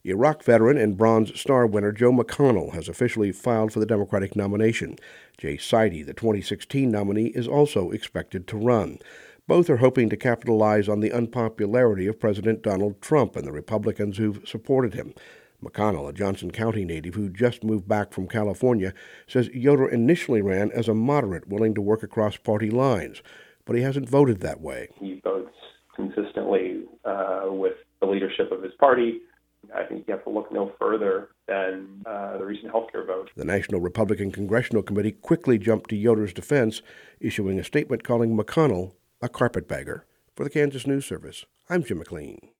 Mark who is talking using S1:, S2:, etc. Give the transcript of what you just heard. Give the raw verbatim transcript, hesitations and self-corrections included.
S1: Iraq veteran and Bronze Star winner Joe McConnell has officially filed for the Democratic nomination. Jay Sidey, the twenty sixteen nominee, is also expected to run. Both are hoping to capitalize on the unpopularity of President Donald Trump and the Republicans who've supported him. McConnell, a Johnson County native who just moved back from California, says Yoder initially ran as a moderate willing to work across party lines, but he hasn't voted that way.
S2: He votes consistently uh, with the leadership of his party. I think you have to look no further than uh, the recent healthcare vote.
S1: The National Republican Congressional Committee quickly jumped to Yoder's defense, issuing a statement calling McConnell a carpetbagger. For the Kansas News Service, I'm Jim McLean.